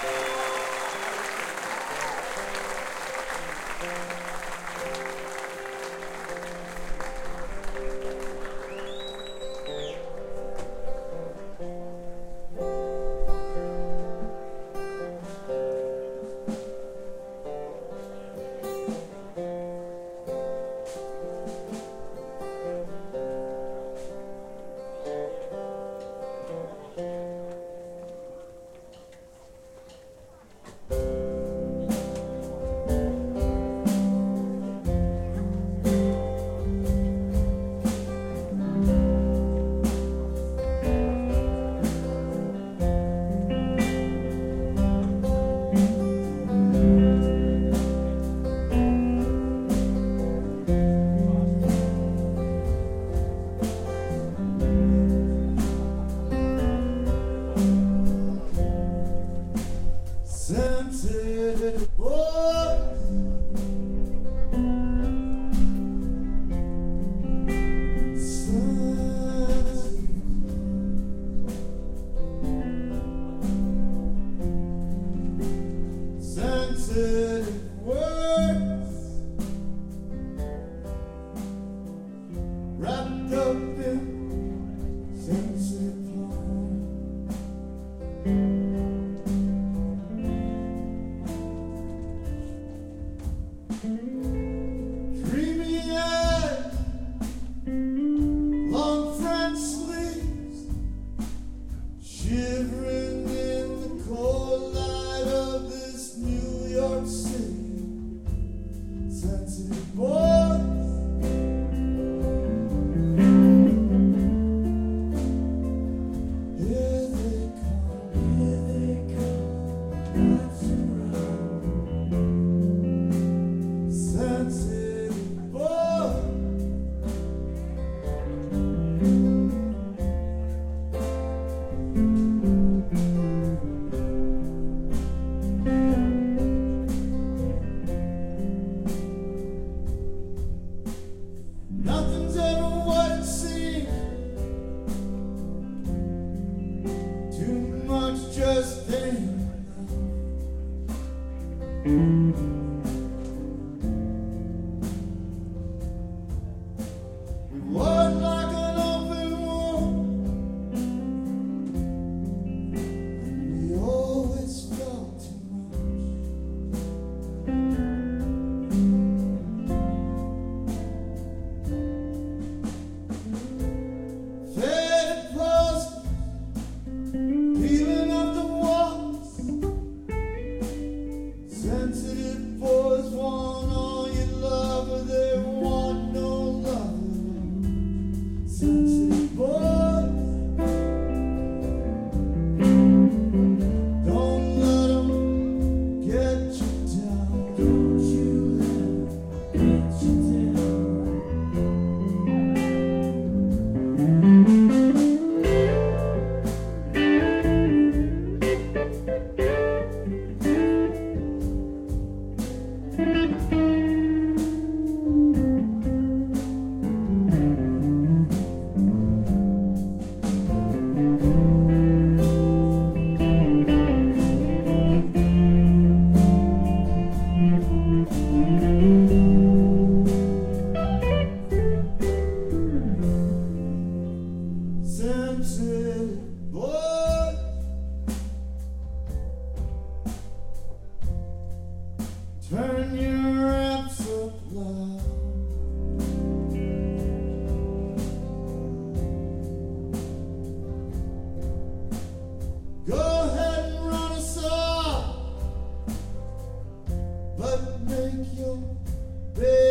Sensitive boys, sensitive words wrapped up in sensitive dreamy eyes, long French sleeves, shivering in the cold light of this New York City. Sensitive boys, here they come, what's around. Sensitive boys, nothing's ever what it seems. Too much just ain't enough. We walk like an open wound, and we always felt too much. Faded posters, peeling off the walls. Sensitive boys want all your love, but they want no love. Sensitive boys, don't let them get you down. Don't you let them get you down. Sensitive boys, turn your amps up loud. Go ahead and run us off, but make your bed.